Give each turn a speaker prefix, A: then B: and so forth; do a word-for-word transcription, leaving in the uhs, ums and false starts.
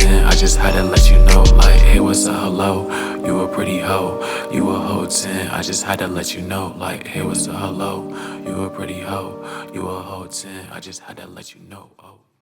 A: ten, I just had to let you know. Like, hey, what's up, hello? You a pretty hoe, you a hoe ten, I just had to let you know. Like, hey, what's up, hello? You a pretty hoe, you a hoe ten, I just had to let you know. Oh.